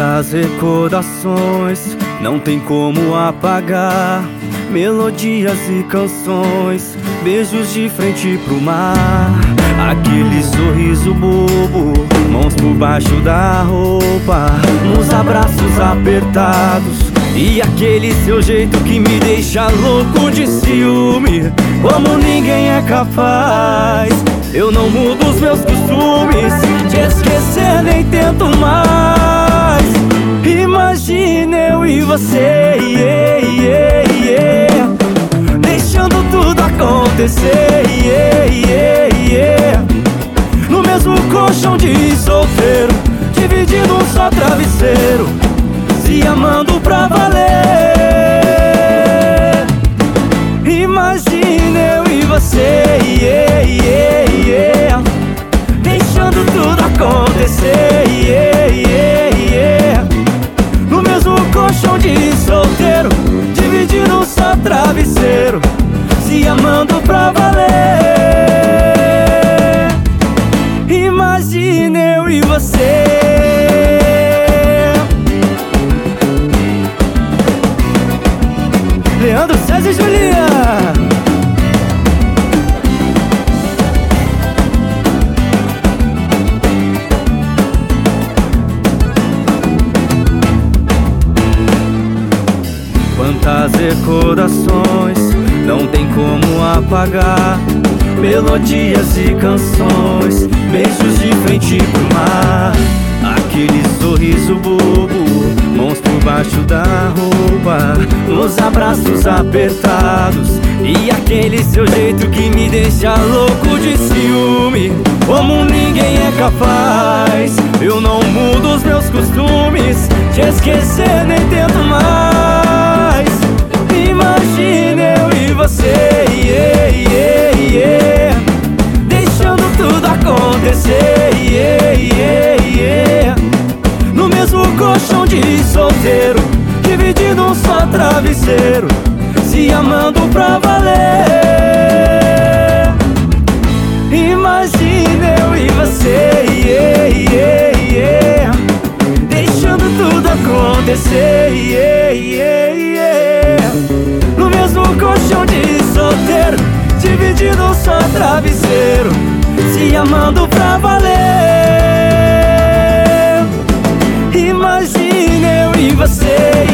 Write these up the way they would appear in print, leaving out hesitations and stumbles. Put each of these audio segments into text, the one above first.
Quantas recordações não tem como apagar, melodias e canções, beijos de frente pro mar, aquele sorriso bobo, mãos por baixo da roupa, nos abraços apertados, e aquele seu jeito que me deixa louco de ciúme, como ninguém é capaz. Eu não mudo os meus costumes, te esquecer nem tento mais. Imagina eu e você, deixando tudo acontecer, no mesmo colchão de solteiro, dividindo um só travesseiro, se amando pra valer. Imagina eu e você, deixando tudo acontecer, no mesmo colchão de solteiro, dividindo um só travesseiro, se amando pra valer. Imagina eu e você. Leandro, César e Julia. Quantas recordações não tem como apagar, melodias e canções, beijos de frente pro mar, aquele sorriso bobo, mãos por baixo da roupa, nos abraços apertados, e aquele seu jeito que me deixa louco de ciúme, como ninguém é capaz. Eu não mudo os meus costumes, te esquecer nem tento mais. Imagina eu e você, deixando tudo acontecer, no mesmo colchão de solteiro, dividindo um só travesseiro, se amando pra valer. Imagina eu e você, deixando tudo acontecer, no mesmo colchão de solteiro, dividindo um só travesseiro, se amando pra valer. Imagina eu e você,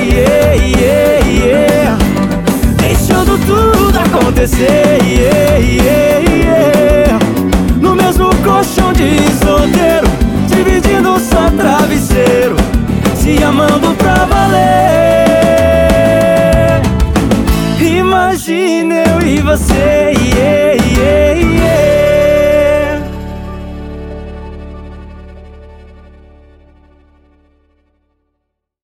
deixando tudo acontecer, no mesmo colchão de solteiro, dividindo um só travesseiro, se amando pra valer. Imagina eu e você,